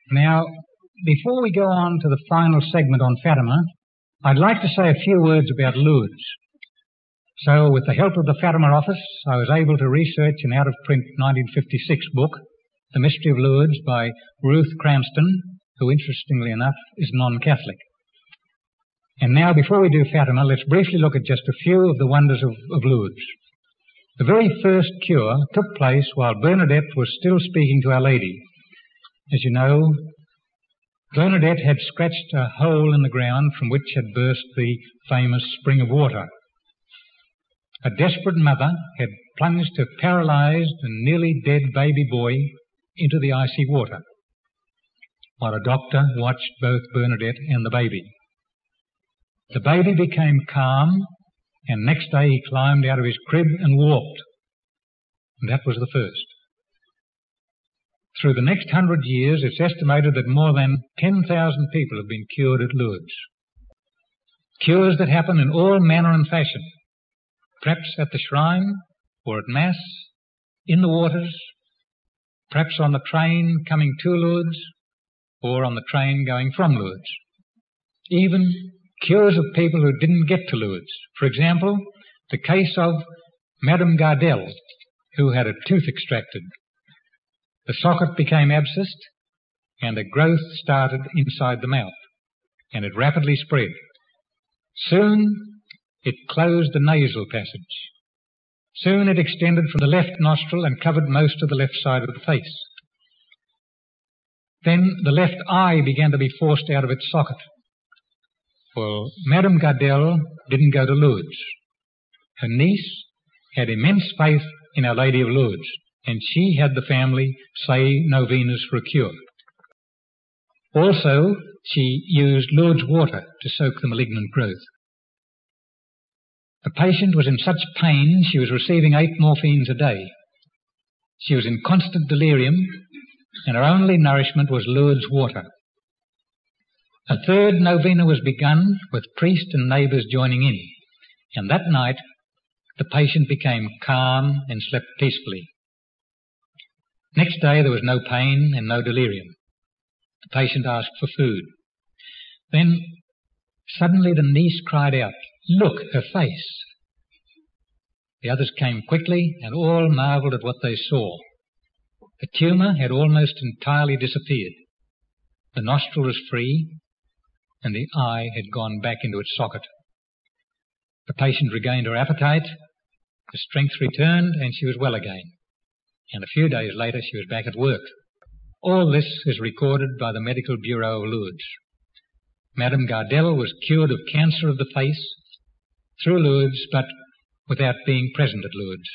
Now, before we go on to the final segment on Fatima, I'd like to say a few words about Lourdes. So, with the help of the Fatima office, I was able to research an out-of-print 1956 book, The Mystery of Lourdes, by Ruth Cranston, who, interestingly enough, is non-Catholic. And now, before we do Fatima, let's briefly look at just a few of the wonders of Lourdes. The very first cure took place while Bernadette was still speaking to Our Lady. As you know, Bernadette had scratched a hole in the ground from which had burst the famous spring of water. A desperate mother had plunged her paralyzed and nearly dead baby boy into the icy water, while a doctor watched both Bernadette and the baby. The baby became calm, and next day he climbed out of his crib and walked. And that was the first. Through the next 100 years, it's estimated that more than 10,000 people have been cured at Lourdes. Cures that happen in all manner and fashion, perhaps at the shrine, or at Mass, in the waters, perhaps on the train coming to Lourdes, or on the train going from Lourdes. Even cures of people who didn't get to Lourdes. For example, the case of Madame Gardel, who had a tooth extracted. The socket became abscessed, and a growth started inside the mouth, and it rapidly spread. Soon it closed the nasal passage. Soon it extended from the left nostril and covered most of the left side of the face. Then the left eye began to be forced out of its socket. Well, Madame Gardel didn't go to Lourdes. Her niece had immense faith in Our Lady of Lourdes, and she had the family say novenas for a cure. Also, she used Lourdes water to soak the malignant growth. The patient was in such pain she was receiving 8 morphines a day. She was in constant delirium, and her only nourishment was Lourdes water. A third novena was begun, with priest and neighbours joining in, and that night the patient became calm and slept peacefully. Next day there was no pain and no delirium. The patient asked for food. Then suddenly the niece cried out, "Look, her face!" The others came quickly, and all marvelled at what they saw. The tumour had almost entirely disappeared. The nostril was free, and the eye had gone back into its socket. The patient regained her appetite, her strength returned, and she was well again. And a few days later she was back at work. All this is recorded by the Medical Bureau of Lourdes. Madame Gardel was cured of cancer of the face through Lourdes, but without being present at Lourdes.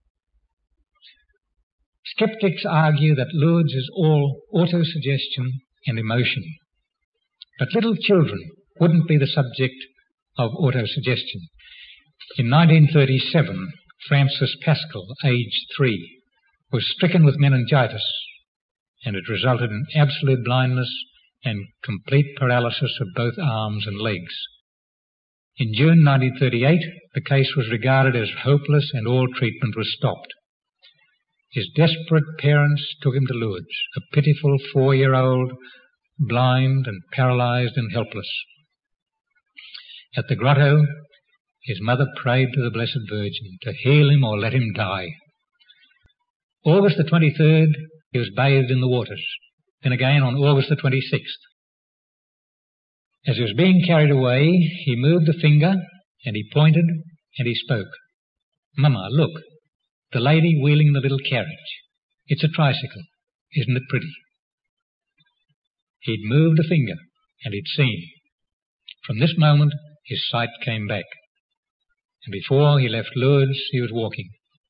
Skeptics argue that Lourdes is all autosuggestion and emotion. But little children wouldn't be the subject of autosuggestion. In 1937, Francis Pascal, aged 3, was stricken with meningitis, and it resulted in absolute blindness and complete paralysis of both arms and legs. In June 1938, the case was regarded as hopeless and all treatment was stopped. His desperate parents took him to Lourdes, a pitiful 4-year-old, blind and paralyzed and helpless. At the grotto, his mother prayed to the Blessed Virgin to heal him or let him die. August the 23rd, he was bathed in the waters. Then again on August the 26th. As he was being carried away, he moved a finger, and he pointed, and he spoke. "Mama, look, the lady wheeling the little carriage. It's a tricycle. Isn't it pretty?" He'd moved a finger, and he'd seen. From this moment, his sight came back. And before he left Lourdes, he was walking.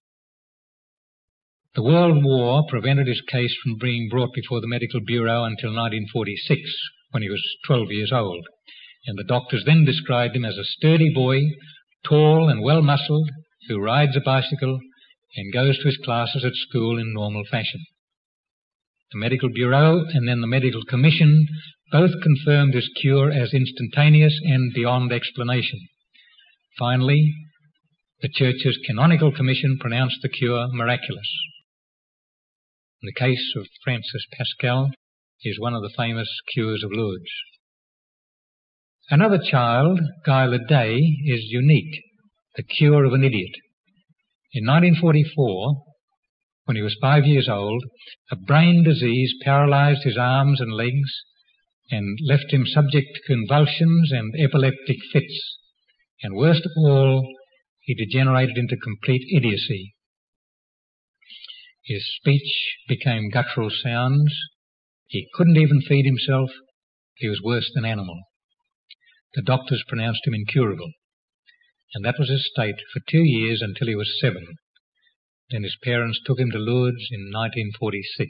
The World War prevented his case from being brought before the Medical Bureau until 1946, when he was 12 years old, and the doctors then described him as a sturdy boy, tall and well-muscled, who rides a bicycle and goes to his classes at school in normal fashion. The Medical Bureau and then the Medical Commission both confirmed his cure as instantaneous and beyond explanation. Finally, the Church's Canonical Commission pronounced the cure miraculous. In the case of Francis Pascal, is one of the famous cures of Lourdes. Another child, Guy Ledet, is unique, the cure of an idiot. In 1944, when he was 5 years old, a brain disease paralysed his arms and legs and left him subject to convulsions and epileptic fits. And worst of all, he degenerated into complete idiocy. His speech became guttural sounds. He couldn't even feed himself. He was worse than animal. The doctors pronounced him incurable. And that was his state for 2 years until he was 7. Then his parents took him to Lourdes in 1946.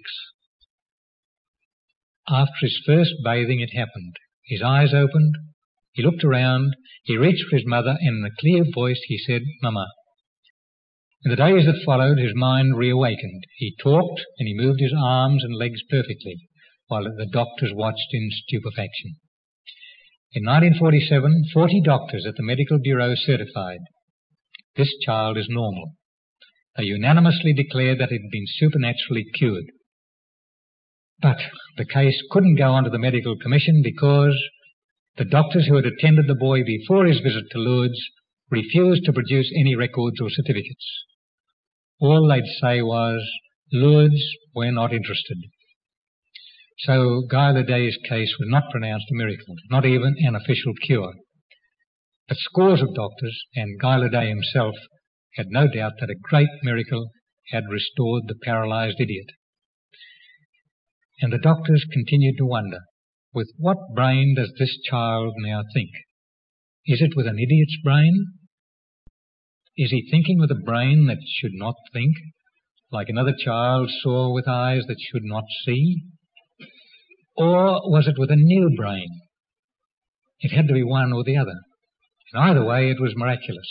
After his first bathing, it happened. His eyes opened. He looked around. He reached for his mother, and in a clear voice he said, "Mama." In the days that followed, his mind reawakened. He talked and he moved his arms and legs perfectly, while the doctors watched in stupefaction. In 1947, 40 doctors at the Medical Bureau certified, "This child is normal." They unanimously declared that it had been supernaturally cured. But the case couldn't go on to the Medical Commission because the doctors who had attended the boy before his visit to Lourdes refused to produce any records or certificates. All they'd say was, "Lourdes, we're not interested." So Guy Ledet's case was not pronounced a miracle, not even an official cure. But scores of doctors, and Guy Ledet himself, had no doubt that a great miracle had restored the paralysed idiot. And the doctors continued to wonder, with what brain does this child now think? Is it with an idiot's brain? Is he thinking with a brain that should not think, like another child saw with eyes that should not see? Or was it with a new brain? It had to be one or the other. And either way, it was miraculous.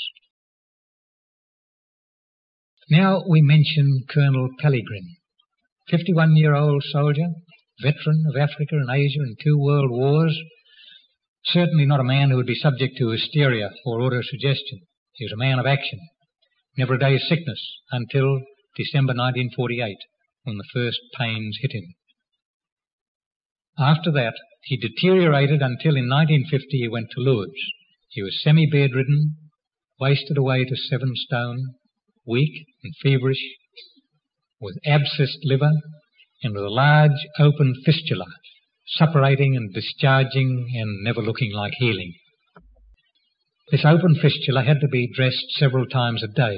Now we mention Colonel Pellegrin, 51-year-old soldier, veteran of Africa and Asia in 2 world wars. Certainly not a man who would be subject to hysteria or autosuggestion. He was a man of action. Never a day's sickness until December 1948, when the first pains hit him. After that, he deteriorated until in 1950 he went to Lourdes. He was semi-bedridden, wasted away to 7 stone, weak and feverish, with abscessed liver and with a large open fistula, suppurating and discharging and never looking like healing. This open fistula had to be dressed several times a day.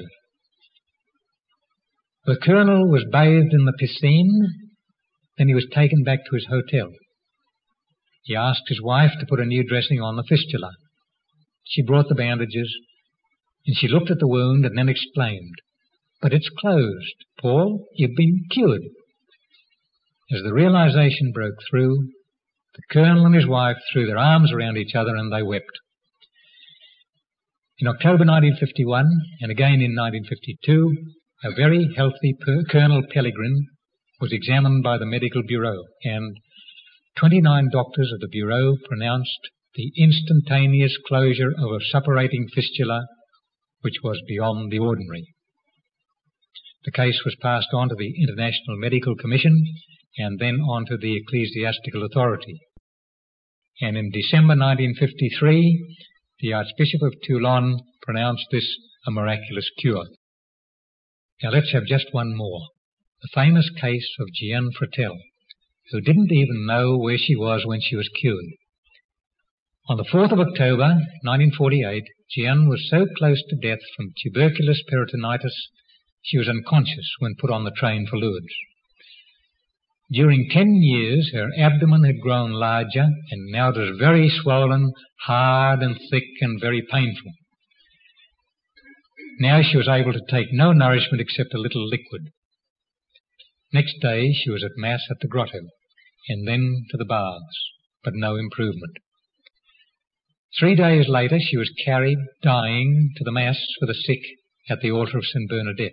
The colonel was bathed in the piscine, then he was taken back to his hotel. He asked his wife to put a new dressing on the fistula. She brought the bandages, and she looked at the wound and then exclaimed, "But it's closed. Paul, you've been cured." As the realization broke through, the colonel and his wife threw their arms around each other and they wept. In October 1951, and again in 1952, a very healthy Colonel Pellegrin was examined by the Medical Bureau, and 29 doctors of the Bureau pronounced the instantaneous closure of a suppurating fistula which was beyond the ordinary. The case was passed on to the International Medical Commission and then on to the Ecclesiastical Authority. And in December 1953, the Archbishop of Toulon pronounced this a miraculous cure. Now let's have just one more. The famous case of Jeanne Fretel, who didn't even know where she was when she was cured. On the 4th of October 1948, Jeanne was so close to death from tuberculous peritonitis she was unconscious when put on the train for Lourdes. During 10 years, her abdomen had grown larger, and now it was very swollen, hard and thick and very painful. Now she was able to take no nourishment except a little liquid. Next day she was at Mass at the grotto, and then to the baths, but no improvement. 3 days later she was carried, dying, to the Mass for the sick at the altar of St. Bernadette.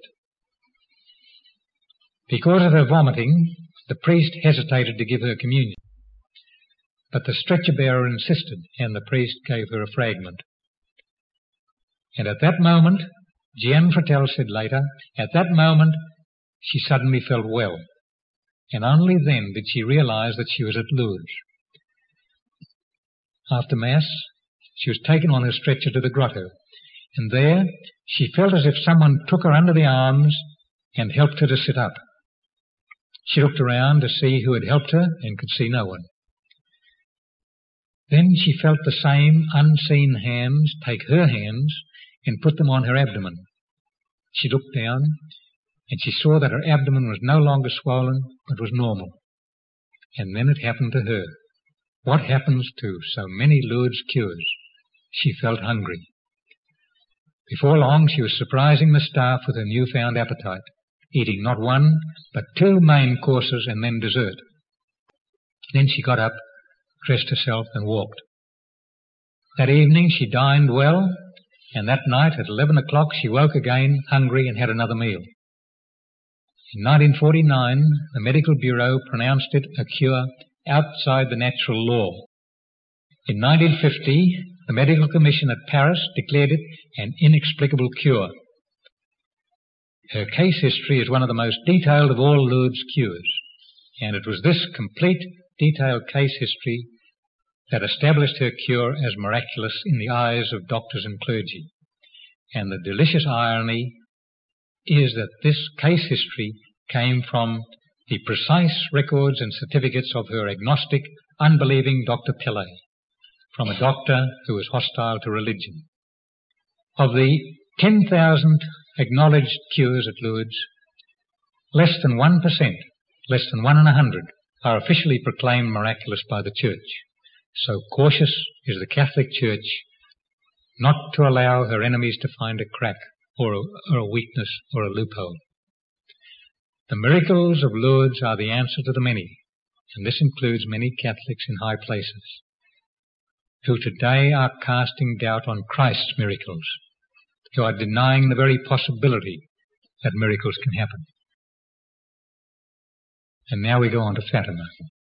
Because of her vomiting, the priest hesitated to give her communion. But the stretcher-bearer insisted, and the priest gave her a fragment. And at that moment, Jeanne Fretel said later, at that moment she suddenly felt well. and only then did she realize that she was at Lourdes. After Mass, she was taken on her stretcher to the grotto, and there she felt as if someone took her under the arms and helped her to sit up. She looked around to see who had helped her and could see no one. Then she felt the same unseen hands take her hands and put them on her abdomen. She looked down, and she saw that her abdomen was no longer swollen, but was normal. And then it happened to her. What happens to so many Lourdes cures? She felt hungry. Before long, she was surprising the staff with her newfound appetite, eating not one, but 2 main courses and then dessert. Then she got up, dressed herself, and walked. That evening she dined well, and that night at 11 o'clock she woke again, hungry, and had another meal. In 1949, the Medical Bureau pronounced it a cure outside the natural law. In 1950, the Medical Commission at Paris declared it an inexplicable cure. Her case history is one of the most detailed of all Lourdes cures, and it was this complete, detailed case history that established her cure as miraculous in the eyes of doctors and clergy. And the delicious irony is that this case history came from the precise records and certificates of her agnostic, unbelieving Dr. Pillay, from a doctor who was hostile to religion. Of the 10,000 acknowledged cures at Lourdes, less than 1%, less than 1 in 100, are officially proclaimed miraculous by the Church. So cautious is the Catholic Church not to allow her enemies to find a crack or a weakness or a loophole. The miracles of Lourdes are the answer to the many, and this includes many Catholics in high places, who today are casting doubt on Christ's miracles, who are denying the very possibility that miracles can happen. And now we go on to Fatima.